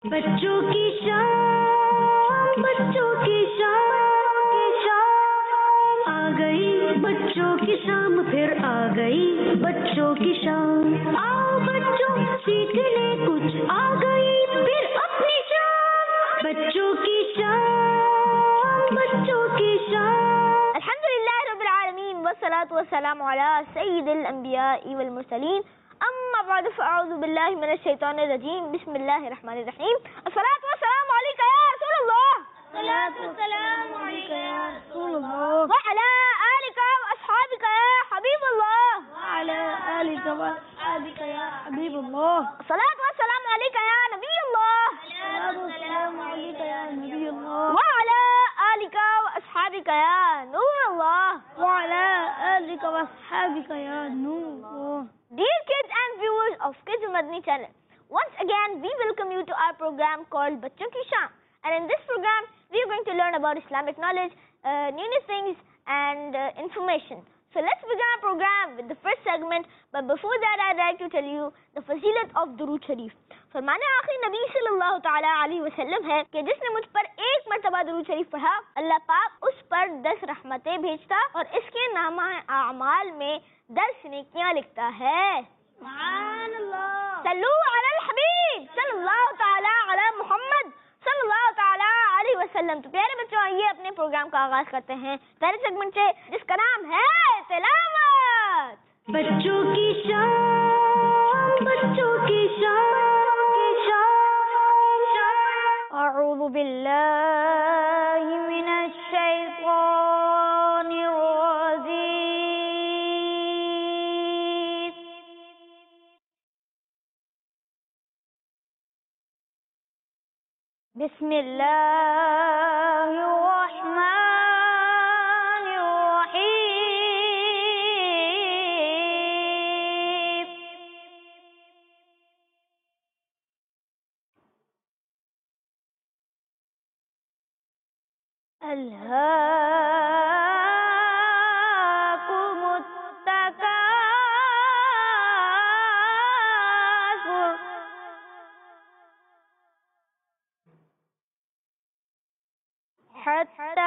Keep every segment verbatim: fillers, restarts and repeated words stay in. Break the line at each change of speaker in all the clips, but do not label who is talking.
بچوں کی شام بچوں کی شام آ گئی بچوں کی شام پھر آ گئی بچوں کی شام آؤ بچوں سیکھنے کچھ آ گئی پھر اپنی شام بچوں کی شام بچوں کی شام
الحمدللہ رب العالمین والصلاة والسلام علی سید الانبیاء والمرسلین اما بعد فاعوذ باللہ من الشیطان الرجیم بسم اللہ الرحمن الرحیم الصلاة والسلام علیکہ یا رسول اللہ الصلاة والسلام علیکہ یا رسول اللہ وعلی آلکہ واصحابکہ یا حبیب اللہ وعلی آلکہ واصحابکہ یا حبیب اللہ الصلاة والسلام علیکہ یا نبی اللہ الصلاة والسلام علیکہ یا نبی اللہ وعلی آلکہ واصحابکہ یا نور اللہ وعلی آلکہ واصحابکہ یا نور اللہ. Dear kids and viewers of Kids Madani channel, once again we welcome you to our program called Bachon Ki Sham. And in this program, we are going to learn about Islamic knowledge, uh, new things and uh, information. So let's begin our program with the first segment. But before that, I'd like to tell you the fazilat of Durood Sharif. فرمانے آخری نبی صلی اللہ تعالیٰ علیہ وسلم ہے کہ جس نے مجھ پر ایک مرتبہ درود شریف پڑھا اللہ پاک اس پر دس رحمتیں بھیجتا اور اس کے نامہ اعمال میں دس نیکیاں لکھتا ہے. سبحان اللہ. صلو علی الحبیب صلی اللہ تعالیٰ علی محمد صلی اللہ تعالیٰ علیہ وسلم. تو پیارے بچوں آئیے اپنے پروگرام کا آغاز کرتے ہیں پہلے سیگمنٹ سے جس کا نام ہے تلاوت.
بچوں کی شام بچوں کی شام
اعوذ باللہ من الشیطان الرجیم. بسم اللہ الرحمن الرحیم. الہاکم التکاثر حتی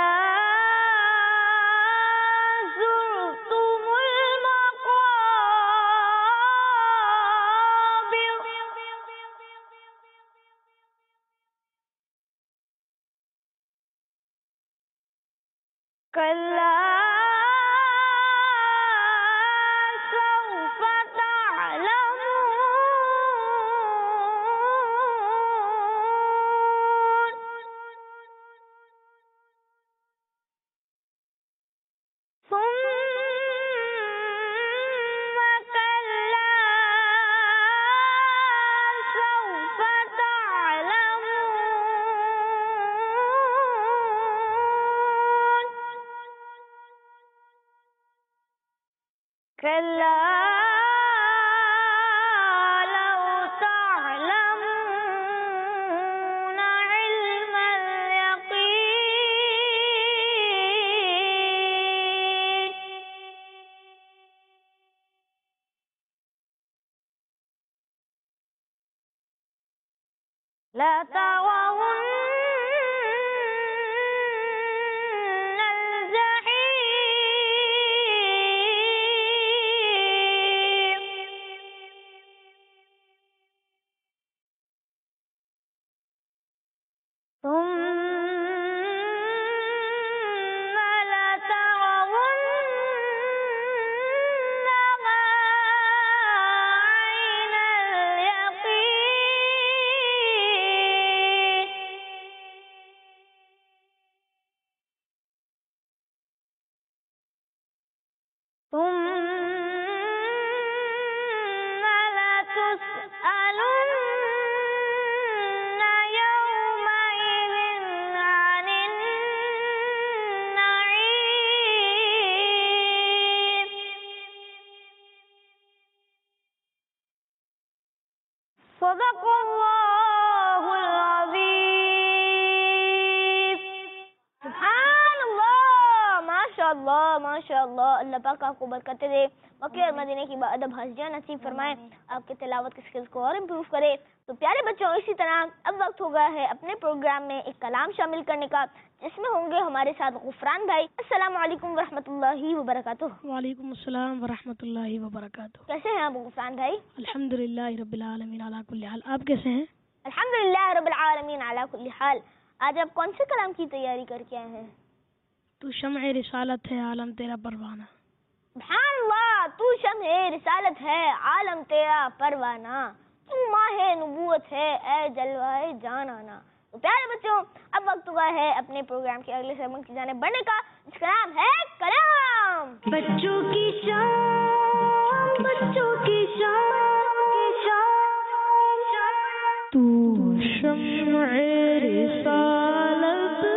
زرتم المقابر کلا سوف تعلمون ثم کلا سوف تعلمون کلا لو تعلمون علم الیقین لترون الجحیم ثم لترونها عین الیقین ثم لتسألن يومئذ اللہ ماشاء اللہ. اللہ پاک آپ کو برکتیں دے, مکے اور مدینے کی باادب حاضریاں نصیب فرمائے, آپ کے تلاوت کی سکلز کو اور امپروو کرے. تو پیارے بچوں, اسی طرح اب وقت ہو گیا ہے اپنے پروگرام میں ایک کلام شامل کرنے کا, جس میں ہوں گے ہمارے ساتھ غفران بھائی. السلام علیکم ورحمۃ اللہ وبرکاتہ.
وعلیکم السلام ورحمۃ اللہ وبرکاتہ.
کیسے ہیں آپ غفران بھائی؟
الحمدللہ رب العالمین علی کل حال. آپ کیسے ہیں؟
الحمدللہ رب العالمین علی کل حال. آج آپ کون سے کلام کی تیاری کر کے آئے ہیں؟
تو شمع رسالت ہے عالم تیرا پروانہ.
سبحان اللہ, تو شمع رسالت ہے عالم تیرا پروانہ, تو ماہ نبوت ہے اے جلوہ جانانا. تو پیارے بچوں, اب وقت ہوا ہے اپنے پروگرام کے اگلے سیگمنٹ کی جانب بڑھنے کا, جس کا نام ہے کلام.
بچوں کی شام, بچوں کی شام,
تو شمع رسالت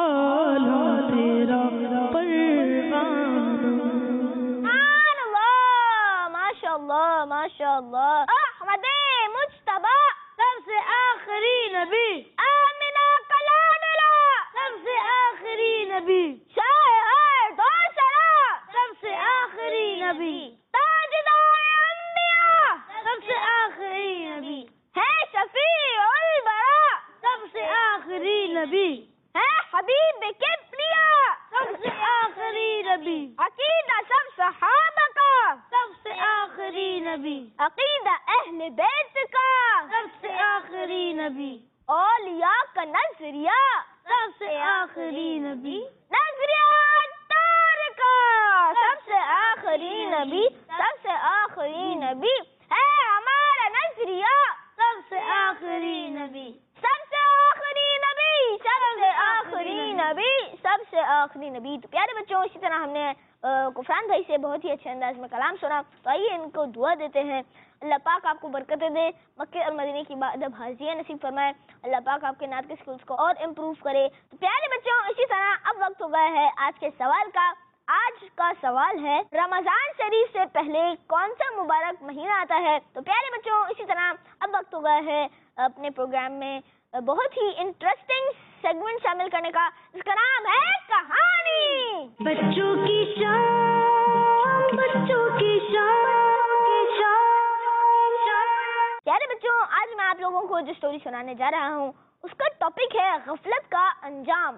عالم تیرا پروانہ.
سبحان اللہ، ماشاء اللہ ماشاء اللہ. احمد مجتبی
سب سے آخری نبی،
آمنہ کلاملہ
سب سے آخری نبی،
شاہ دوسرا
سب سے آخری نبی،
تاجدار انبیاء
سب سے آخری نبی،
ہے شفیع البراء
سب سے آخری نبی،
ہے حبیب کبریا
سب سے آخری نبی،
عقیدہ سب صحابہ کا
سب سے آخری نبی،
عقیدہ اہل بیت کا
سب سے آخری نبی،
اولیاء کا نظریہ
سب سے آخری نبی،
نظریہ تار کا سب سے آخری نبی، سب سے آخری نبی ہے ہمارا نظریہ
سب سے آخری نبی،
سب سے آخری نبی، سب سے آخری نبی، سب سے آخری نبی. تو پیارے بچوں، اسی طرح ہم نے غفران بھائی سے بہت ہی اچھے انداز میں کلام سنا. تو آئیے ان کو دعا دیتے ہیں. اللہ پاک آپ کو برکتیں دے، مکے اور مدینے کی ادب حاضیاں نصیب فرمائے. اللہ پاک آپ کے نعت کے اسکلز کو اور امپروو کرے. تو پیارے بچوں، اسی طرح اب وقت ہو گیا ہے آج کے سوال کا. آج کا سوال ہے، رمضان شریف سے پہلے کون سا مبارک مہینہ آتا ہے؟ تو پیارے بچوں، اسی طرح اب وقت ہو گیا ہے اپنے پروگرام میں بہت ہی انٹرسٹنگ سیگمنٹ شامل کرنے کا، جس کا نام ہے کہانی.
بچوں کی شام، بچوں کی شام، شام.
پیارے بچوں، آج میں آپ لوگوں کو جو اسٹوری سنانے جا رہا ہوں اس کا ٹاپک ہے غفلت کا انجام.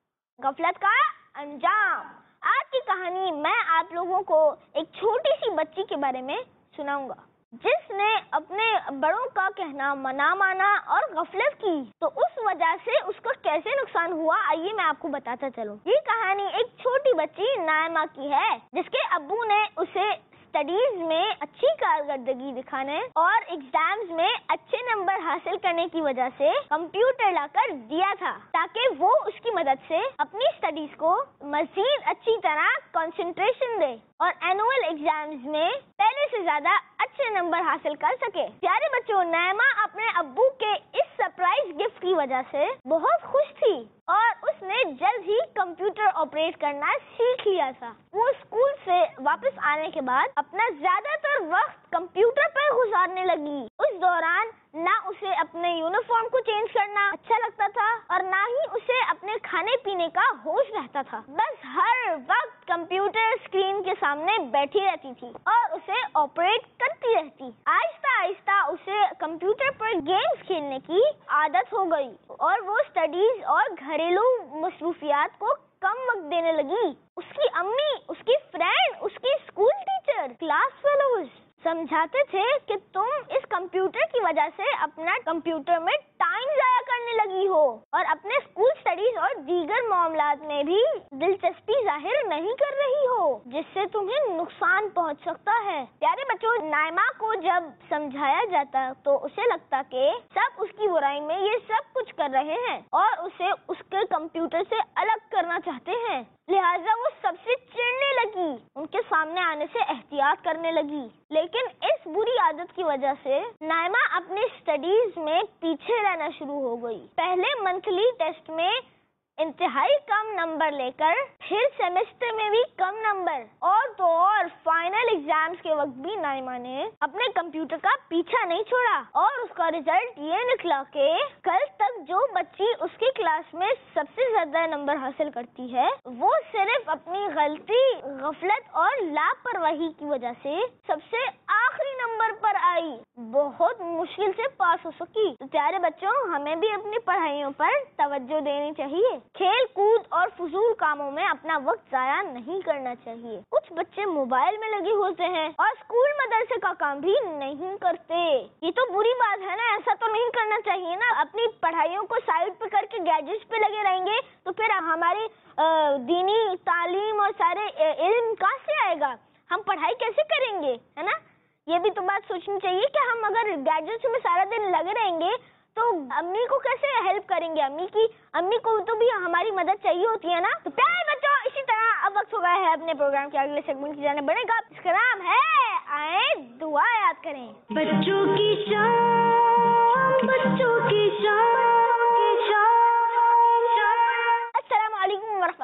غفلت کا انجام. آج کی کہانی میں آپ لوگوں کو ایک چھوٹی سی بچی کے بارے میں سناؤں گا جس نے اپنے بڑوں کا کہنا نہ مانا اور غفلت کی. تو اس وجہ سے اس کو کیسے نقصان ہوا، آئیے میں آپ کو بتاتا چلوں. یہ کہانی ایک چھوٹی بچی نائمہ کی ہے جس کے ابو نے اسے اسٹڈیز میں اچھی کارکردگی دکھانے اور ایگزامز میں اچھے نمبر حاصل کرنے کی وجہ سے کمپیوٹر لا کر دیا تھا تاکہ وہ اس کی مدد سے اپنی اسٹڈیز کو مزید اچھی طرح کنسنٹریشن دے اور اینوئل ایگزامز میں پہلے سے زیادہ اچھے نمبر حاصل کر سکے. پیارے بچوں، نائمہ اپنے ابو کے اس سرپرائز گفٹ کی وجہ سے بہت خوش تھی اور اس نے جلد ہی کمپیوٹر آپریٹ کرنا سیکھ لیا تھا. وہ اسکول سے واپس آنے کے بعد اپنا زیادہ تر وقت کمپیوٹر پر گزارنے لگی. اس دوران نہ اسے اپنے یونیفارم کو چینج کرنا اچھا لگتا تھا اور نہ ہی اسے اپنے کھانے پینے کا ہوش رہتا تھا. بس ہر وقت کمپیوٹر اسکرین کے سامنے بیٹھی رہتی تھی اور اسے آپریٹ کرتی رہتی. آہستہ آہستہ اسے کمپیوٹر پر گیمز کھیلنے کی عادت ہو گئی اور وہ اسٹڈیز اور گھریلو مصروفیات کو کم وقت دینے لگی. اس کی امی، اس کی فرینڈ، اس کی اسکول ٹیچر، کلاس فیلوز سمجھاتے تھے کہ تم اس کمپیوٹر کی وجہ سے اپنا کمپیوٹر میں ٹائم ضائع کرنے لگی ہو اور اپنے اسکول اسٹڈیز اور دیگر معاملات میں بھی دلچسپی ظاہر نہیں کر رہی ہو جس سے تمہیں نقصان پہنچ سکتا ہے. پیارے بچوں، نائمہ کو جب سمجھایا جاتا تو اسے لگتا کہ سب اس کی برائی میں یہ سب کچھ کر رہے ہیں اور اسے اس کے کمپیوٹر سے الگ کرنا چاہتے ہیں. لہٰذا وہ سب سے چڑنے لگی، ان کے سامنے آنے سے احتیاط کرنے لگی. لیکن اس بری عادت کی وجہ سے نائمہ اپنی اسٹڈیز میں پیچھے رہنا شروع ہو گئی. پہلے منتھلی ٹیسٹ میں انتہائی کم نمبر لے کر پھر سیمسٹر میں بھی کم نمبر اور تو اور فائنل ایگزامز کے وقت بھی نائمہ نے اپنے کمپیوٹر کا پیچھا نہیں چھوڑا اور اس کا ریزلٹ یہ نکلا کہ کل تک جو بچی اس کی کلاس میں سب سے زیادہ نمبر حاصل کرتی ہے وہ صرف اپنی غلطی، غفلت اور لاپرواہی کی وجہ سے سب سے آخری نمبر پر آئی، بہت مشکل سے پاس ہو سکی. تو پیارے بچوں، ہمیں بھی اپنی پڑھائیوں پر توجہ دینی چاہیے. کھیل کود اور فضول کاموں میں اپنا وقت ضائع نہیں کرنا چاہیے. کچھ بچے موبائل میں لگے ہوتے ہیں اور اسکول مدرسے کا کام بھی نہیں کرتے. یہ تو بری بات ہے نا، ایسا تو نہیں کرنا چاہیے نا. اپنی پڑھائیوں کو سائڈ پہ کر کے گیجٹس پہ لگے رہیں گے تو پھر ہماری دینی تعلیم اور سارے علم کہاں سے آئے گا؟ ہم پڑھائی کیسے کریں گے، ہے نا؟ یہ بھی تو بات سوچنی چاہیے کہ ہم اگر گیجٹس میں سارا دن لگے رہیں گے تو امی کو کیسے ہیلپ کریں گے؟ امی کی امی کو تو بھی ہماری مدد چاہیے ہوتی ہے نا. تو پیارے بچوں، اسی طرح اب وقت ہو گیا ہے اپنے پروگرام کے اگلے سیگمنٹ کی جانب بڑھنے کا، اس کا نام ہے آئے دعا یاد کریں.
بچوں کی شام، بچوں کی شام، شام.
السلام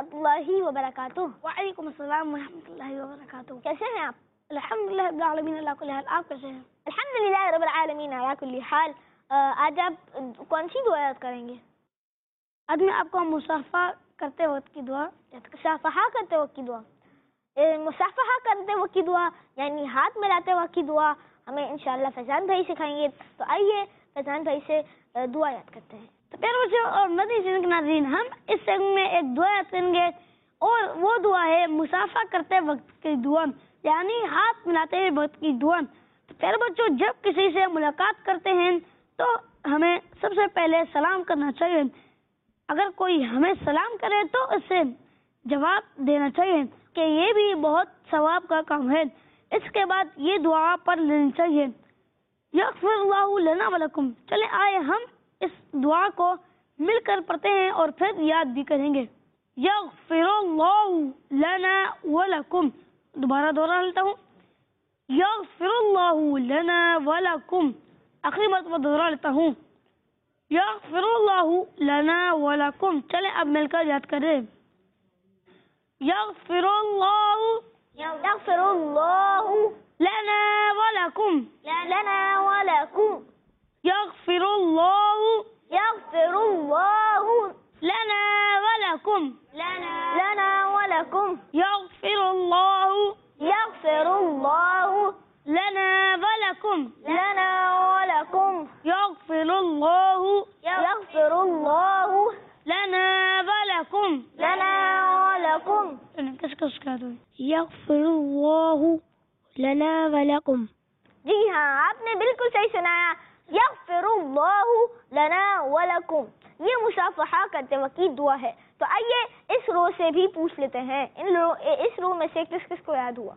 ورحمۃ اللہ وبرکاتہ.
وعلیکم السلام ورحمۃ اللہ وبرکاتہ.
کیسے ہیں آپ؟
الحمد للہ رب العالمین اللہ کل حال. آپ کیسے ہیں؟
الحمد للہ رب العالمین علی کل حال. آج آپ کون سی دعا یاد کریں گے؟
آج میں آپ کو مصافحہ کرتے وقت کی دعا.
مصافحہ کرتے وقت کی دعا. مصافحہ کرتے وقت کی دعا یعنی ہاتھ ملاتے وقت کی دعا ہمیں انشاءاللہ فیضان بھائی سکھائیں گے. تو آئیے فیضان بھائی سے دعا یاد کرتے ہیں.
تو پیارے بچوں اور مدنی چینل کے ناظرین، ہم اس سیگمنٹ میں ایک دعا یاد کریں گے اور وہ دعا ہے مصافحہ کرتے وقت کی دعا یعنی ہاتھ ملاتے وقت کی دعا. تو پیارے بچوں، جب کسی سے ملاقات کرتے ہیں تو ہمیں سب سے پہلے سلام کرنا چاہیے. اگر کوئی ہمیں سلام کرے تو اس سے جواب دینا چاہیے کہ یہ بھی بہت ثواب کا کام ہے. اس کے بعد یہ دعا پڑھ لینی چاہیے، یغفر اللہ لنا ولکم. چلے آئے ہم اس دعا کو مل کر پڑھتے ہیں اور پھر یاد بھی کریں گے. یغفر اللہ لنا ولکم. دوبارہ دوہرا لیتا ہوں، یغفر اللہ لنا ولکم. آخری مرتبہ دوہرا لیتا ہوں، یغفر اللہ لنا ولکم. چلے اب مل کر یاد کریں. یغفر اللہ
یغفر اللہ
لنا ولکم.
لنا ولکم.
یغفر اللہ
یغفر اللہ
لنا ولکم.
لنا ولکم.
یغفر اللہ
یغفر اللہ
لنا ولکم.
لنا ولکم.
یغفر اللہ
یغفر اللہ
لنا ولکم.
لنا ولکم.
کس کس کا دو یغفر اللہ لنا ولکم.
جی ہاں، آپ نے بالکل صحیح سنایا. یغفر اللہ لنا ولکم یہ مصافحہ کرتے وقت کی دعا ہے. تو آئیے اس رو سے بھی پوچھ لیتے ہیں، ان رو اس رو میں سے کس کس کو یاد ہوا؟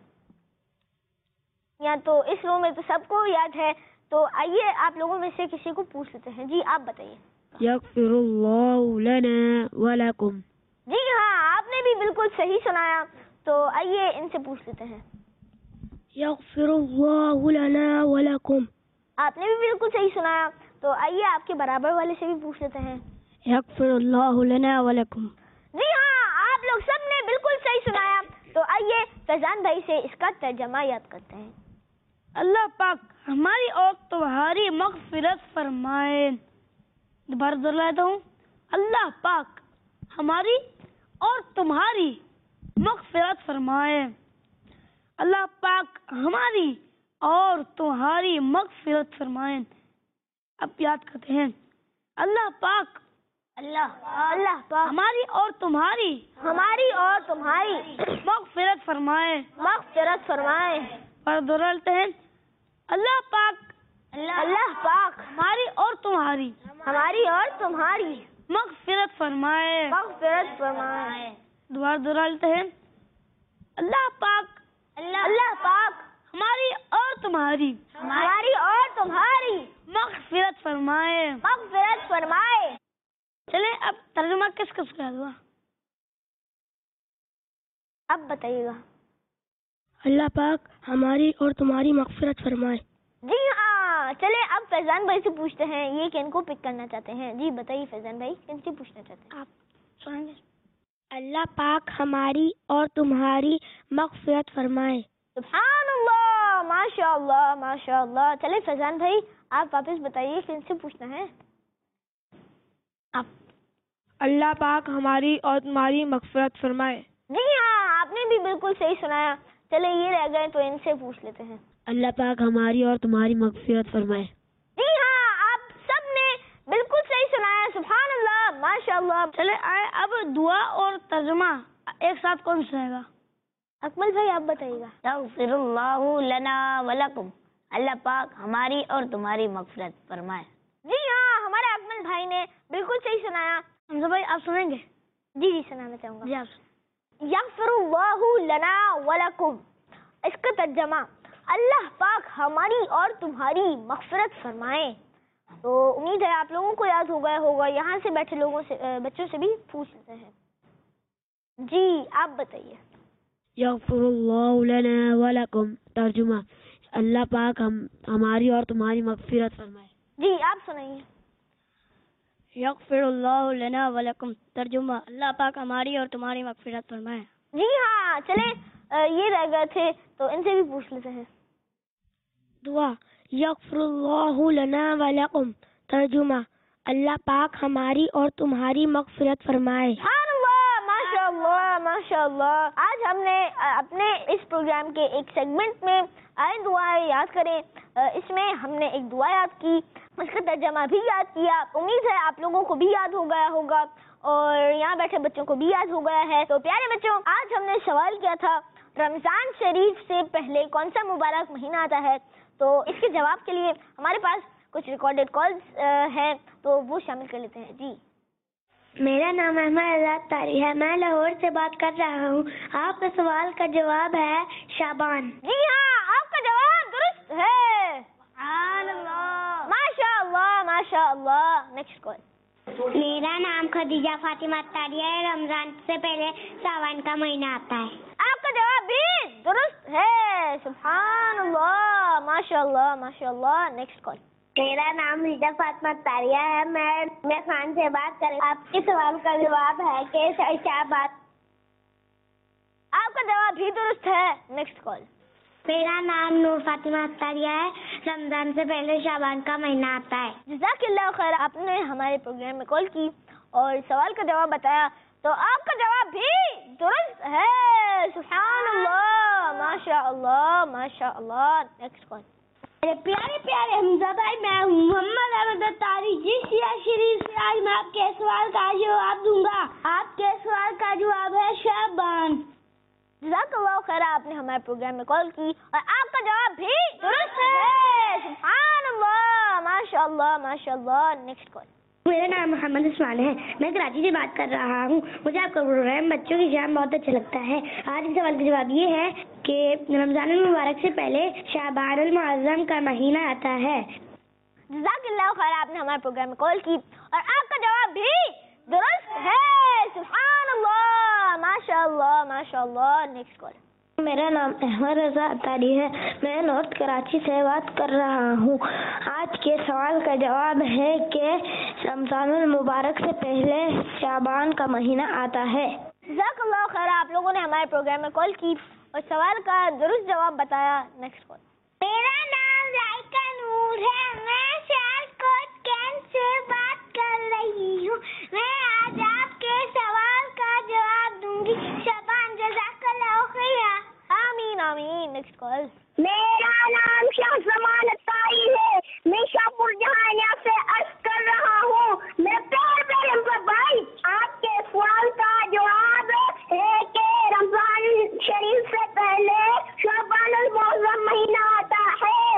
یا تو اس رو میں تو سب کو یاد ہے، تو آئیے آپ لوگوں میں سے کسی کو پوچھ لیتے ہیں. جی آپ بتائیے.
یغفر اللہ لنا ولکم.
جی ہاں، آپ نے بھی بالکل صحیح سنایا. تو آئیے ان سے پوچھ لیتے ہیں.
یغفر اللہ لنا ولکم.
آپ نے بھی بالکل صحیح سنایا. تو آئیے آپ کے برابر والے سے بھی پوچھ لیتے ہیں.
یغفر اللہ لنا ولکم.
جی ہاں، آپ لوگ سب نے بالکل صحیح سنایا. تو آئیے فیضان بھائی سے اس کا ترجمہ یاد کرتے ہیں.
اللہ پاک ہماری اور تمہاری مغفرت فرمائے. دوبارہ دہراتا ہوں، اللہ پاک ہماری اور تمہاری مغفرت فرمائے. اللہ پاک ہماری اور تمہاری مغفرت فرمائے. اب یاد کرتے ہیں، اللہ پاک
اللہ اللہ پاک
ہماری اور تمہاری
ہماری اور تمہاری
مغفرت فرمائے.
مغفرت فرمائے.
پر دہراتے ہیں، اللہ پاک
اللہ پاک
ہماری اور تمہاری
ہماری اور تمہاری
مغفرت فرمائے.
مغفرت فرمائے.
دوبارہ دہراتے ہیں، اللہ پاک
اللہ پاک
ہماری اور تمہاری
ہماری اور تمہاری
مغفرت فرمائے.
مغفرت فرمائے.
چلیں اب ترجمہ کس کس کا ہوا؟
اب بتائیے گا.
اللہ پاک ہماری اور تمہاری مغفرت فرمائے.
جی ہاں، چلے اب فیضان بھائی سے پوچھتے ہیں یہ کن کو پک کرنا چاہتے ہیں. جی بتائیے فیضان بھائی، کن سے پوچھنا چاہتے ہیں؟
آپ سنیں گے. اللہ پاک ہماری اور تمہاری مغفرت فرمائے.
سبحان اللہ، ماشاء اللہ ماشاء اللہ. چلے فیضان بھائی آپ واپس بتائیے کن سے پوچھنا ہے؟
آپ اللہ پاک ہماری اور تمہاری مغفرت فرمائے.
جی ہاں، آپ نے بھی بالکل صحیح سنایا. چلے یہ رہ گئے تو ان سے پوچھ لیتے ہیں.
اللہ پاک ہماری اور تمہاری مغفرت فرمائے.
جی ہاں، آپ سب نے بالکل صحیح سنایا. سبحان اللہ ماشاء اللہ.
چلے آئے اب دعا اور ترجمہ ایک ساتھ کون سنائے گا؟
اکمل بھائی آپ بتائیے گا.
یغفر اللہ لنا ولکم. اللہ پاک ہماری اور تمہاری مغفرت فرمائے.
جی ہاں، ہمارے اکمل بھائی نے بالکل صحیح سنایا.
حمزہ بھائی آپ سنیں گے؟
جی جی سنانا چاہوں گا.
جی آپ
یغفر اللہ لنا ولکم. اس کا ترجمہ، اللہ پاک ہماری اور تمہاری مغفرت فرمائے. تو امید ہے آپ لوگوں کو یاد ہو گیا ہوگا. یہاں سے بیٹھے لوگوں سے بچوں سے بھی پوچھ لیتے ہیں. جی آپ بتائیے.
یغفر اللہ لنا ولکم. ترجمہ، اللہ پاک ہم ہماری اور تمہاری مغفرت فرمائے.
جی آپ سنائیے.
یغفر اللہ لنا ولکم. ترجمہ اللہ پاک ہماری اور تمہاری مغفرت فرمائے.
جی ہاں چلیں یہ رہ گئے تھے تو ان سے بھی پوچھ لیتے ہیں.
دعا یغفر اللہ لنا ولکم. ترجمہ اللہ پاک ہماری اور تمہاری مغفرت فرمائے.
سبحان اللہ، ماشاء اللہ ماشاء اللہ. آج ہم نے اپنے اس پروگرام کے ایک سیگمنٹ میں آئے دعائیں یاد کریں، اس میں ہم نے ایک دعا یاد کی، اس کا ترجمہ بھی یاد کیا. امید ہے آپ لوگوں کو بھی یاد ہو گیا ہوگا اور یہاں بیٹھے بچوں کو بھی یاد ہو گیا ہے. تو پیارے بچوں، آج ہم نے سوال کیا تھا رمضان شریف سے پہلے کون سا مبارک مہینہ آتا ہے. تو اس کے جواب کے لیے ہمارے پاس کچھ ریکارڈڈ کالز ہیں تو وہ شامل کر لیتے ہیں. جی
میرا نام احمد آزاد طاری ہے، میں لاہور سے بات کر رہا ہوں. آپ کے سوال کا جواب ہے شعبان.
جی ہاں آپ کا جواب درست ہے. سبحان اللہ، ماشاء اللہ ماشاء اللہ. Next call.
میرا نام خدیجہ فاطمہ طاری ہے. رمضان سے پہلے ساون کا مہینہ آتا ہے.
آپ کا جواب بھی درست ہے. سبحان اللہ، ماشاء اللہ ماشاء اللہ. Next call.
میرا نام ریجا فاطمہ طاریہ ہے، میں میں خان سے بات کر آپ کے سوال کا جواب ہے کہ شعبان.
آپ کا جواب بھی درست ہے. Next call.
میرا نام نور فاطمہ طاریہ ہے. رمضان سے پہلے شعبان کا مہینہ آتا ہے.
جزاک اللہ خیر، آپ نے ہمارے پروگرام میں کال کی اور سوال کا جواب بتایا تو آپ کا جواب بھی درست ہے. سبحان اللہ، ماشاء اللہ ماشاء اللہ. Next call.
پیارے پیارے حمزہ بھائی، میں ہوں محمد احمد طاری. جس شریف سے آج میں آپ کے سوال کا جواب دوں گا. آپ کے سوال کا جواب ہے شعبان.
جزاک اللہ خیر، آپ نے ہمارے پروگرام میں کال کی اور آپ کا جواب بھی درست ہے. سبحان اللہ، ماشاء اللہ ماشاء اللہ. Next call.
میرا نام محمد عثمان ہے، میں کراچی سے بات کر رہا ہوں. مجھے آپ کا پروگرام بچوں کی شام بہت اچھا لگتا ہے. آج کے سوال کا جواب یہ ہے کہ رمضان المبارک سے پہلے شعبان المعظم کا مہینہ آتا ہے.
جزاک اللہ خیر، آپ نے ہمارے پروگرام میں کال کی اور آپ کا جواب بھی درست ہے. سبحان اللہ، ماشاء اللہ ماشاء اللہ. Next call.
میرا نام احمد رضا طاری ہے، میں نارتھ کراچی سے بات کر رہا ہوں. آج کے سوال کا جواب ہے کہ رمضان المبارک سے پہلے شعبان کا مہینہ آتا ہے.
جزاک اللہ خیر، آپ لوگوں نے ہمارے پروگرام میں کال کی اور سوال کا درست جواب بتایا. Next call.
میرا نام ذائقہ نور ہے، میں سیالکوٹ کینٹ سے بات کر رہی ہوں. میں آج آپ کے سوال کا جواب دوں گی شعبان. جزاک اللہ خیر.
آمین آمین. Next call.
میرا نام شمس زمان طاری ہے، میں شاہپور جہانیہ سے عرض کر رہا ہوں. میں پیار پیارے بھائی، آپ کے سوال کا جواب ہے کہ رمضان شریف سے پہلے شعبان المعظم مہینہ آتا ہے.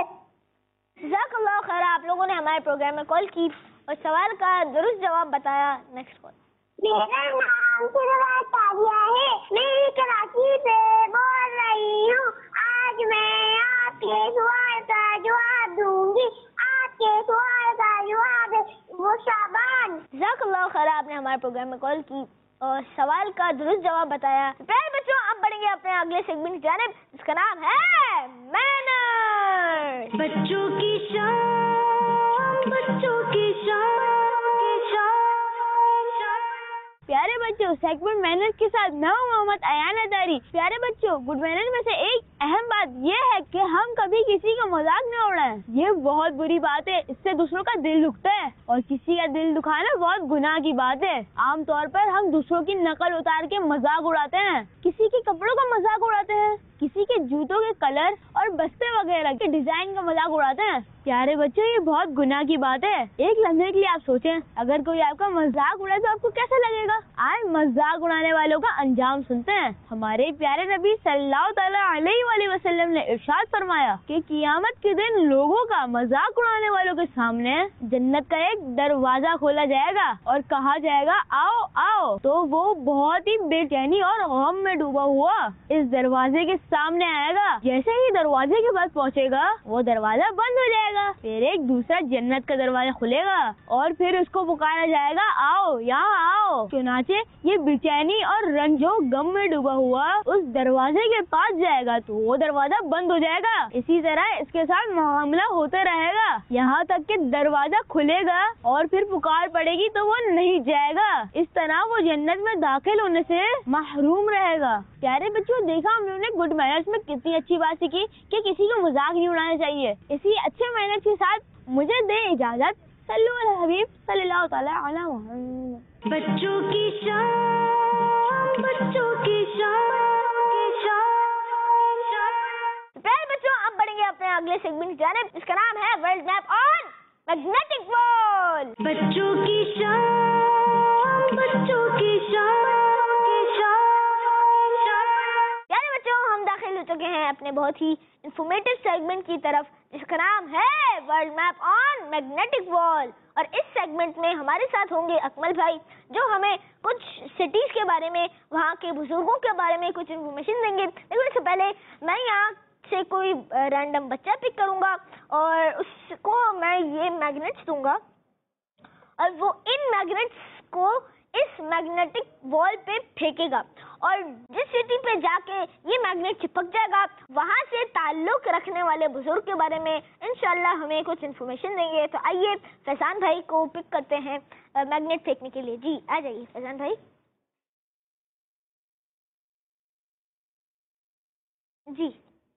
جزاک اللہ خیر، آپ لوگوں نے ہمارے پروگرام میں کال کی اور سوال کا درست جواب بتایا. Next call.
میرا نام سرور طاریہ ہے، میں کراچی سے بول رہی ہوں. آج میں آپ کے سوال کا جواب دوں گی. آپ کے سوال کا جواب وہ شعبان.
جزاک اللہ خیر، آپ نے ہمارے پروگرام میں کال کی اور سوال کا درست جواب بتایا. پیارے بچوں، اب بڑھیں گے اپنے اگلے سیگمنٹ کی جانب جس کا نام ہے مینرز.
بچوں کی شام، بچوں کی شام.
پیارے بچوں، سیگمنٹ مینرز کے ساتھ میں ہوں محمد ایان طاری. پیارے بچوں، گڈ مینرز میں سے ایک اہم بات یہ ہے کہ ہم کبھی کسی کا مذاق نہ اڑائیں. یہ بہت بری بات ہے، اس سے دوسروں کا دل دکھتا ہے اور کسی کا دل دکھانا بہت گناہ کی بات ہے. عام طور پر ہم دوسروں کی نقل اتار کے مذاق اڑاتے ہیں، کسی کے کپڑوں کا مذاق اڑاتے ہیں، کسی کے جوتوں کے کلر اور بستے وغیرہ کے ڈیزائن کا مذاق اڑاتے ہیں. پیارے بچوں، یہ بہت گناہ کی بات ہے. ایک لمحے کے لیے آپ سوچیں، اگر کوئی آپ کا مذاق اڑائے تو آپ کو کیسا لگے گا؟ آج مذاق اڑانے والوں کا انجام سنتے ہیں. ہمارے پیارے نبی صلی اللہ تعالیٰ علیہ وآلہ وسلم نے ارشاد فرمایا کہ قیامت کے دن لوگوں کا مذاق اڑانے والوں کے سامنے جنت کا ایک دروازہ کھولا جائے گا اور کہا جائے گا آؤ آؤ. تو وہ بہت ہی بے چینی اور غم میں ڈوبا ہوا اس دروازے کے سامنے آئے گا. جیسے ہی دروازے کے پاس پہنچے گا وہ دروازہ بند ہو جائے گا گا، پھر ایک دوسرا جنت کا دروازہ کھلے گا اور پھر اس کو پکارا جائے گا آؤ یہاں آؤ. چنانچہ یہ بے چینی اور رنج و غم میں ڈوبا ہوا اس دروازے کے پاس جائے گا تو وہ دروازہ بند ہو جائے گا. اسی طرح اس کے ساتھ معاملہ ہوتا رہے گا یہاں تک کہ دروازہ کھلے گا اور پھر پکار پڑے گی تو وہ نہیں جائے گا. اس طرح وہ جنت میں داخل ہونے سے محروم رہے گا. پیارے بچوں، دیکھا ہم لوگوں نے گڈ مینرز میں کتنی اچھی بات سیکھی کہ کسی کو مذاق نہیں اڑانا چاہیے. اسی اچھے مینرز کے ساتھ مجھے دیں اجازت. صلو علی الحبیب صلی اللہ تعالی علی محمد.
بچوں کی شان، بچوں کی شان، شان.
پیارے بچوں، اب بڑھیں گے اپنے اگلے سیگمنٹ کی جانب جس کا نام ہے ورلڈ میپ آن میگنیٹک وال.
بچوں کی شان، بچوں کی شان، شان.
پیارے بچوں، ہم داخل ہو چکے ہیں اپنے بہت ہی انفارمیٹیو سیگمنٹ کی طرف جس کا نام ہے ورلڈ میپ آن میگنیٹک وال. اور اس سیگمنٹ میں ہمارے ساتھ ہوں گے اکمل بھائی جو ہمیں کچھ سٹیز کے بارے میں، وہاں کے بزرگوں کے بارے میں کچھ انفارمیشن دیں گے. لیکن اس سے پہلے میں یہاں سے کوئی رینڈم بچہ پک کروں گا اور اس کو میں یہ میگنیٹس دوں گا اور وہ ان میگنیٹس کو اس میگنیٹک وال پہ پھینکے گا اور جس سٹی پہ جا کے یہ میگنیٹ چپک جائے گا وہاں سے تعلق رکھنے والے بزرگ کے بارے میں انشاءاللہ ہمیں کچھ انفارمیشن دیں گے. تو آئیے فیضان بھائی کو پک کرتے ہیں میگنیٹ پھینکنے کے لیے. جی آ جائیے فیضان بھائی. جی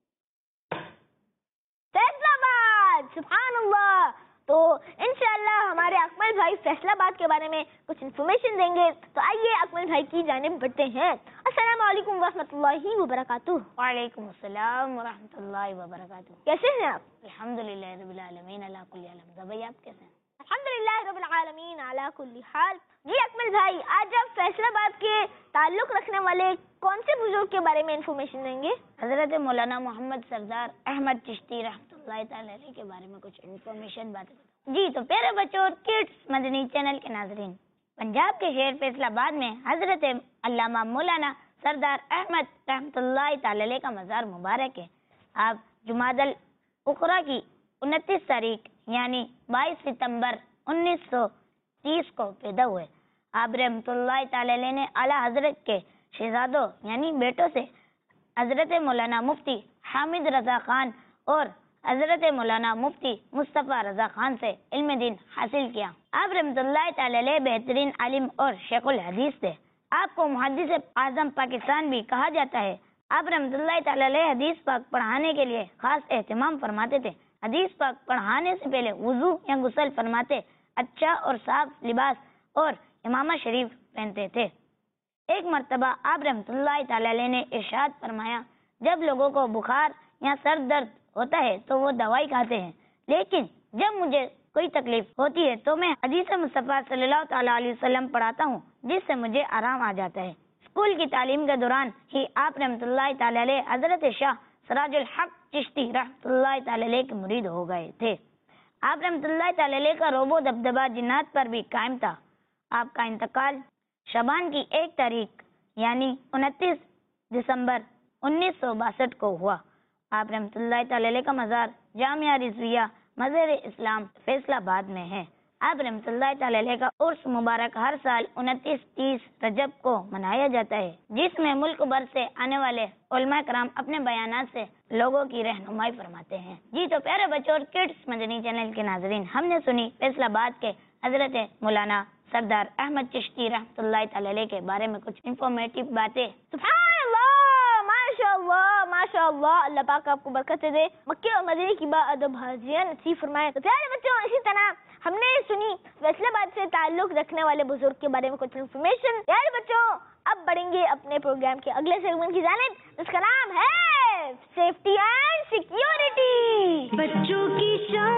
فیصلہ آباد، سبحان اللہ. تو انشاءاللہ ہمارے اکمل بھائی فیصلہ آباد کے بارے میں کچھ انفارمیشن دیں گے. تو آئیے اکمل بھائی کی جانب بڑھتے ہیں. السلام علیکم ورحمۃ اللہ وبرکاتہ.
وعلیکم السلام ورحمۃ اللہ وبرکاتہ.
کیسے ہیں آپ؟
الحمدللہ رب العالمین علی کل حال. بھائی آپ کیسے ہیں؟
الحمدللہ رب العالمین علی کل حال. جی اکمل بھائی، آج آپ فیصلہ آباد کے تعلق رکھنے والے کون سے بزرگ کے بارے میں انفارمیشن دیں گے؟
حضرت مولانا محمد سردار احمد چشتی رحمۃ اللہ تعالی علیہ کے بارے میں کچھ انفارمیشن باتیں. جی تو پیارے بچوں اور کڈس مدنی چینل کے ناظرین، پنجاب کے شہر فیصل آباد میں حضرت علامہ مولانا سردار احمد رحمۃ اللہ تعالی علیہ کا مزار مبارک ہے. آپ جمادی الاخری کی انتیس تاریخ یعنی بائیس ستمبر انیس سو تیس کو پیدا ہوئے. آپ رحمۃ اللہ تعالی علیہ نے اعلیٰ حضرت کے شہزادوں یعنی بیٹوں سے حضرت مولانا مفتی حامد رضا خان اور حضرت مولانا مفتی مصطفیٰ رضا خان سے علم دین حاصل کیا. آپ رحمۃ اللہ تعالی علیہ بہترین عالم اور شیخ الحدیث تھے. آپ کو محدث اعظم پاکستان بھی کہا جاتا ہے. آپ رحمۃ اللہ تعالی علیہ حدیث پاک پڑھانے کے لیے خاص اہتمام فرماتے تھے. حدیث پاک پڑھانے سے پہلے وضو یا غسل فرماتے، اچھا اور صاف لباس اور امامہ شریف پہنتے تھے. ایک مرتبہ آپ رحمۃ اللہ تعالی علیہ نے ارشاد فرمایا، جب لوگوں کو بخار یا سر درد ہوتا ہے تو وہ دوائی کھاتے ہیں، لیکن جب مجھے کوئی تکلیف ہوتی ہے تو میں حدیث مصطفیٰ صلی اللہ تعالیٰ علیہ وسلم پڑھاتا ہوں جس سے مجھے آرام آ جاتا ہے. اسکول کی تعلیم کے دوران ہی آپ رحمۃ اللہ تعالی علیہ حضرت شاہ سراج الحق چشتی رحمۃ اللہ تعالی علیہ کے مرید ہو گئے تھے. آپ رحمۃ اللہ تعالی علیہ کا روب و دبدبہ جنات پر بھی قائم تھا. آپ کا انتقال شبان کی ایک تاریخ یعنی انتیس دسمبر انیس سو باسٹھ کو ہوا. آپ رحمۃ اللہ تعالی علیہ کا مزار جامعہ رضویہ مزار اسلام فیصل آباد میں ہے. آپ رحمۃ اللہ تعالی علیہ کا عرس مبارک ہر سال انتیس تیس رجب کو منایا جاتا ہے، جس میں ملک بھر سے آنے والے علماء کرام اپنے بیانات سے لوگوں کی رہنمائی فرماتے ہیں. جی تو پیارے بچوں اور کڈس مدنی چینل کے ناظرین، ہم نے سنی فیصل آباد کے حضرت مولانا سردار احمد چشتی رحمۃ اللہ تعالی علیہ کے بارے میں کچھ انفارمیٹیو باتیں.
سبحان اللہ، ماشاء اللہ ماشاء اللہ. اللہ پاک آپ کو برکت دے، مکے اور مدینے کی با ادب حاضریاں نصیب فرمائے. تو پیارے بچوں، اسی طرح ہم نے سنی فیصل آباد سے تعلق رکھنے والے بزرگ کے بارے میں کچھ انفارمیشن. پیارے بچوں، اب بڑھیں گے اپنے پروگرام کے اگلے سیگمنٹ کی جانب جس کا نام ہے سیفٹی اینڈ سیکیورٹی.
بچوں کی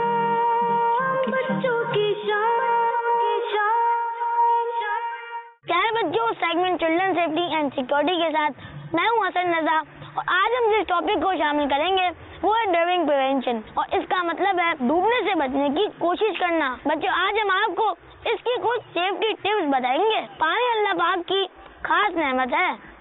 شان، بچوں کی شان،
پیارے بچوں، segment children safety and security کے ساتھ میں ہوں حسن رضا اور آج ہم جس ٹاپک کو شامل کریں گے وہ ہے ڈرائیونگ پریونشن، اور اس کا مطلب ہے ڈوبنے سے بچنے کی کوشش کرنا. بچوں، آج ہم آپ کو اس کی کچھ سیفٹی ٹپس بتائیں گے. پانی اللہ پاک کی خاص نعمت ہے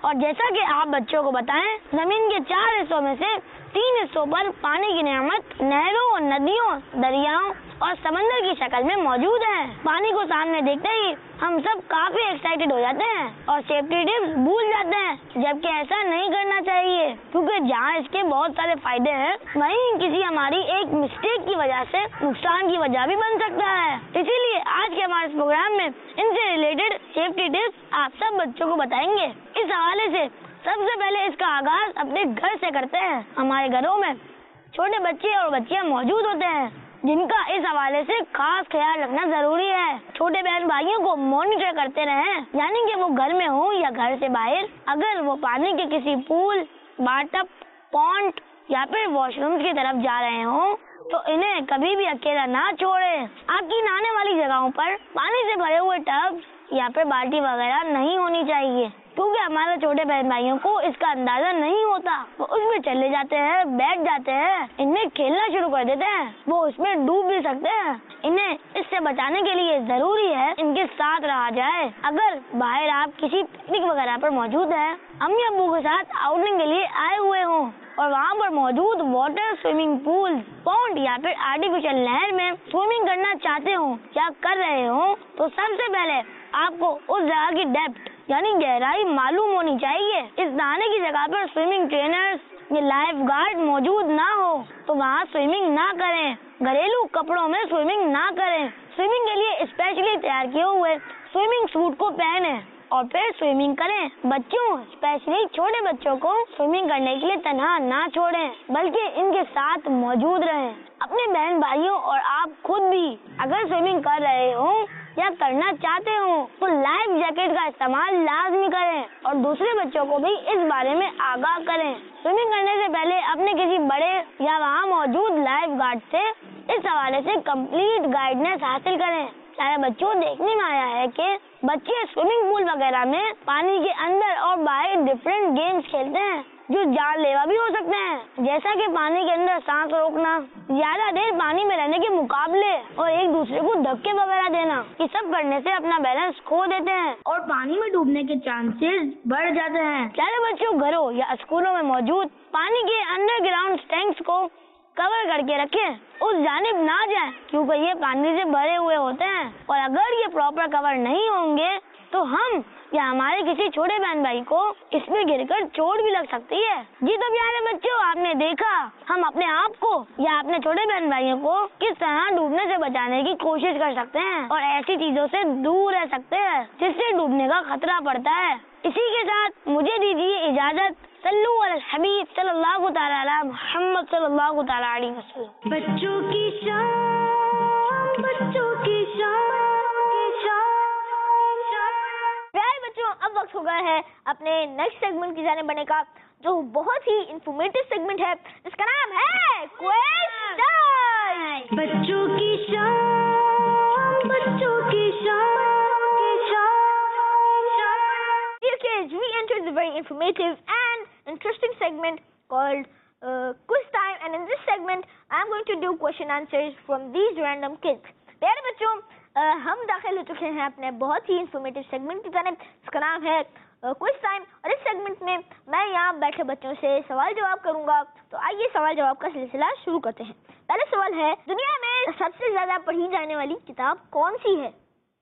اور جیسا کہ آپ بچوں کو بتائیں، زمین کے چار حصوں میں سے تین حصوں پر پانی کی نعمت نہروں، ندیوں، دریاؤں اور سمندر کی شکل میں موجود ہے۔ پانی کو سامنے دیکھتے ہی ہم سب کافی ایکسائٹیڈ ہو جاتے ہیں اور سیفٹی ٹپس بھول جاتے ہیں، جبکہ ایسا نہیں کرنا چاہیے، کیونکہ جہاں اس کے بہت سارے فائدے ہیں وہیں کسی ہماری ایک مسٹیک کی وجہ سے نقصان کی وجہ بھی بن سکتا ہے۔ اسی لیے آج کے ہمارے اس پروگرام میں ان سے ریلیٹڈ سیفٹی ٹپس آپ سب بچوں کو بتائیں گے۔ اس حوالے سے سب سے پہلے اس کا آغاز اپنے گھر سے کرتے ہیں۔ ہمارے گھروں میں چھوٹے بچے اور بچیاں موجود ہوتے ہیں جن کا اس حوالے سے خاص خیال رکھنا ضروری ہے۔ چھوٹے بہن بھائیوں کو مانیٹر کرتے رہیں، یعنی کہ وہ گھر میں ہوں یا گھر سے باہر، اگر وہ پانی کے کسی پول، باتھ ٹب، پونڈ یا پھر واش روم کی طرف جا رہے ہوں تو انہیں کبھی بھی اکیلا نہ چھوڑیں۔ آپ کی نہانے والی جگہوں پر پانی سے بھرے ہوئے ٹبs یا پھر بالٹی وغیرہ نہیں ہونی چاہیے، کیونکہ ہمارے چھوٹے بہن بھائیوں کو اس کا اندازہ نہیں ہوتا، وہ اس میں چلے جاتے ہیں، بیٹھ جاتے ہیں، ان میں کھیلنا شروع کر دیتے ہیں، وہ اس میں ڈوب بھی سکتے ہیں۔ انہیں اس سے بچانے کے لیے ضروری ہے ان کے ساتھ رہا جائے۔ اگر باہر آپ کسی پکنک وغیرہ پر موجود ہیں، امی ابو کے ساتھ آؤٹنگ کے لیے آئے ہوئے ہوں اور وہاں پر موجود واٹر سوئمنگ پول، پونڈ یا پھر آرٹیفیشل نہر میں سوئمنگ کرنا چاہتے ہوں یا کر رہے ہوں تو سب سے پہلے آپ کو اس جگہ کی ڈیپتھ یعنی گہرائی معلوم ہونی چاہیے۔ اس نہانے کی جگہ پر سوئمنگ ٹرینرز یا لائف گارڈ موجود نہ ہو تو وہاں سوئمنگ نہ کریں۔ گھریلو کپڑوں میں سوئمنگ نہ کریں۔ سوئمنگ کے لیے اسپیشلی تیار کیے ہوئے سوئمنگ سوٹ کو پہنیں اور پھر سوئمنگ کریں۔ بچوں اسپیشلی چھوٹے بچوں کو سوئمنگ کرنے کے لیے تنہا نہ چھوڑیں بلکہ ان کے ساتھ موجود رہیں۔ اپنے بہن بھائیوں اور آپ خود بھی اگر سوئمنگ کر رہے ہوں یا کرنا چاہتے ہوں تو لائف جیکٹ کا استعمال لازمی کریں اور دوسرے بچوں کو بھی اس بارے میں آگاہ کریں۔ سوئمنگ کرنے سے پہلے اپنے کسی بڑے یا وہاں موجود لائف گارڈ سے اس حوالے سے کمپلیٹ گائیڈنس حاصل کریں۔ سارے بچوں دیکھنے میں آیا ہے کہ بچے سوئمنگ پول وغیرہ میں پانی کے اندر اور باہر ڈفرینٹ گیمز کھیلتے ہیں جو جان لیوا بھی ہو سکتے ہیں، جیسا کہ پانی کے اندر سانس روکنا، زیادہ دیر پانی میں رہنے کے مقابلے اور ایک دوسرے کو دھکے وغیرہ دینا۔ یہ سب کرنے سے اپنا بیلنس کھو دیتے ہیں اور پانی میں ڈوبنے کے چانسز بڑھ جاتے ہیں۔ سارے بچوں گھروں یا اسکولوں میں موجود پانی کے انڈر گراؤنڈ ٹینکس کو کور کر کے رکھیں، اس جانب نہ جائیں کیونکہ یہ پانی سے بھرے ہوئے ہوتے ہیں اور اگر یہ پراپر کور نہیں ہوں گے تو ہم یا ہمارے کسی چھوٹے بہن بھائی کو اس میں گر کر چوٹ بھی لگ سکتی ہے۔ جی تو پیارے بچوں، آپ نے دیکھا ہم اپنے آپ کو یا اپنے چھوٹے بہن بھائیوں کو کس طرح ڈوبنے سے بچانے کی کوشش کر سکتے ہیں اور ایسی چیزوں سے دور رہ سکتے ہیں جس سے ڈوبنے کا خطرہ پڑتا ہے۔ اسی کے ساتھ مجھے دیجیے اجازت۔ صلو علی الحبیب صلی اللہ تعالی علی محمد صلی اللہ تعالی علیہ وسلم۔
بچوں کی شان، بچوں کی شان،
پیارے بچوں، اب وقت ہو گیا ہے اپنے نیکسٹ سیگمنٹ کی جانب بڑھنے کا، جو بہت ہی انفارمیٹیو سیگمنٹ ہے جس کا نام ہے کوئز ٹائم۔
بچوں کی شان، بچوں کی شان،
Dear kids, we entered the very informative and interesting segment called uh, Quiz Time, and in this segment, I am going to do question answers from these random kids. پیارے بچوں، ہم داخل ہو چکے ہیں اپنے بہت ہی انفارمیٹیو سیگمنٹ کی جانب، اس کا نام ہے کوئز ٹائم، اور اس سیگمنٹ میں میں یہاں بیٹھے بچوں سے سوال جواب کروں گا۔ تو آئیے سوال جواب کا سلسلہ شروع کرتے ہیں۔ پہلا سوال ہے، دنیا میں سب سے زیادہ پڑھی جانے والی کتاب کون سی ہے؟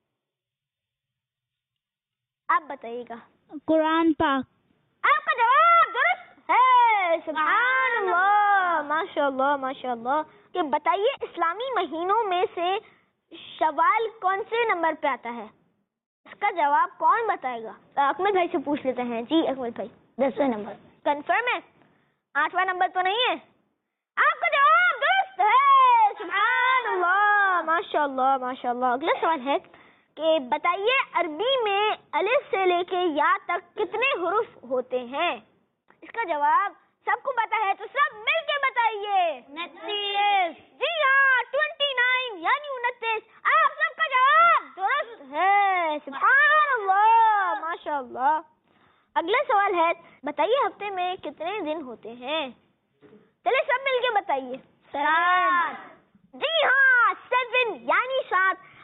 آپ بتائیے گا۔
قرآن پاک۔
آپ کا جواب درست ہے، سبحان اللہ، ماشاء اللہ ماشاء اللہ۔ کہ بتائیے اسلامی مہینوں میں سے شوال کون سے نمبر پہ آتا ہے؟ اس کا جواب کون بتائے گا؟ اکمل بھائی سے پوچھ لیتے ہیں۔ جی اکمل بھائی۔
دسویں نمبر۔
کنفرم ہے؟ آٹھواں نمبر تو نہیں ہے؟ آپ کا جواب درست ہے، سبحان اللہ، ماشاء اللہ ماشاء اللہ۔ اگلا سوال ہے کہ بتائیے عربی میں الف سے لے کے یا تک کتنے حروف ہوتے ہیں؟ اس کا جواب سب کو پتا ہے تو سب مل کے بتائیے۔
انتیس۔
جی ہاں، ٹوینٹی نائن یعنی انتیس۔ آپ سب کا جواب درست ہے، سبحان اللہ، ماشاء اللہ۔ اگلا سوال ہے، بتائیے ہفتے میں کتنے دن ہوتے ہیں؟ چلے سب مل کے بتائیے۔
سات۔
جی ہاں، سیون یعنی سات۔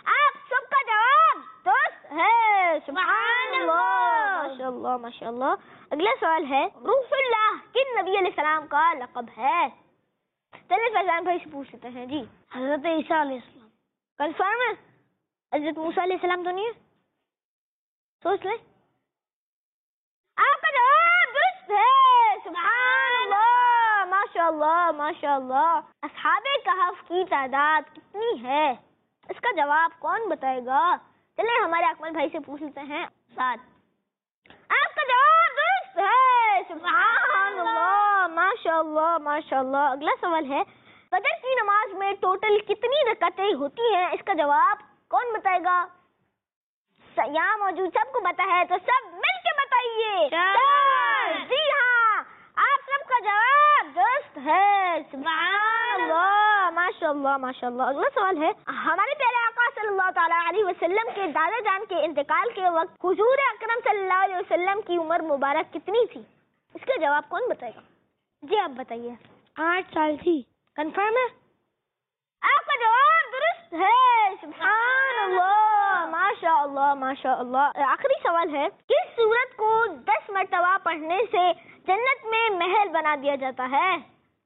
آپ سب کا جواب درست ہے. سبحان اللہ. ماشاء اللہ ماشاء اللہ. اگلا سوال ہے روح اللہ کن نبی علیہ السلام کا لقب ہے؟ چلیے فیضان بھائی سے پوچھ لیتے ہیں. جی
حضرت عیسیٰ علیہ السلام.
کنفرم ہے؟ حضرت موسیٰ علیہ السلام تو نہیں ہے؟ سوچ لیں. آپ کا جواب درست ہے. سبحان اللہ. ماشاء اللہ ماشاء اللہ. اصحاب کہف کی تعداد کتنی ہے؟ اس کا جواب کون بتائے گا؟ چلیں ہمارے اکمل بھائی سے پوچھ لیتے ہیں. سات. آپ کا جواب درست ہے. سبحان اللہ ماشاء اللہ ماشاء اللہ. اگلا سوال ہے فجر کی نماز میں ٹوٹل کتنی رکعتیں ہوتی ہیں؟ اس کا جواب کون بتائے گا؟ یہاں موجود سب کو پتہ ہے تو سب مل کے بتائیے. جی ہاں آپ سب کا جواب درست ہے. سبحان اللہ ماشاء اللہ ماشاء اللہ. اگلا سوال ہے ہمارے پیارے آقا صلی اللہ تعالیٰ علیہ وسلم کے دادا جان کے انتقال کے وقت حضور اکرم صلی اللہ علیہ وسلم کی عمر مبارک کتنی تھی؟ اس کا جواب کون بتائے گا؟ جی آپ بتائیے.
آٹھ سال تھی.
کنفرم ہے؟ آپ کا جواب درست ہے. سبحان اللہ ماشاء اللہ ماشاء اللہ. آخری سوال ہے کس سورت کو دس مرتبہ پڑھنے سے جنت میں محل بنا دیا جاتا ہے؟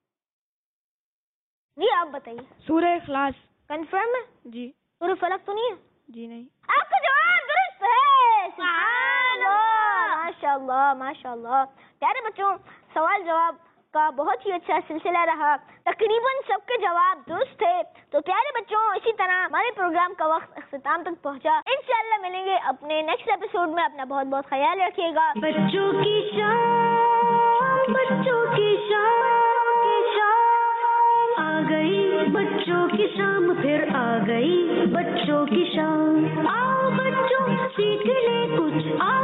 جی آپ بتائیے.
سورہ اخلاص.
کنفرم ہے؟
جی.
سورہ فلق تو نہیں ہے؟
جی نہیں.
آپ کا جواب درست ہے. سبحان اللہ ماشاء اللہ ماشاء اللہ. پیارے بچوں سوال جواب کا بہت ہی اچھا سلسلہ رہا. تقریباً سب کے جواب درست تھے. تو پیارے بچوں اسی طرح ہمارے پروگرام کا وقت اختتام تک پہنچا. انشاءاللہ ملیں گے اپنے نیکسٹ ایپیسوڈ میں. اپنا بہت بہت خیال رکھیے گا.
بچوں کی شام بچوں کی شام کی شام آ گئی. بچوں کی شام پھر آ گئی. بچوں کی شام آؤ بچوں سیکھ لے کچھ. آ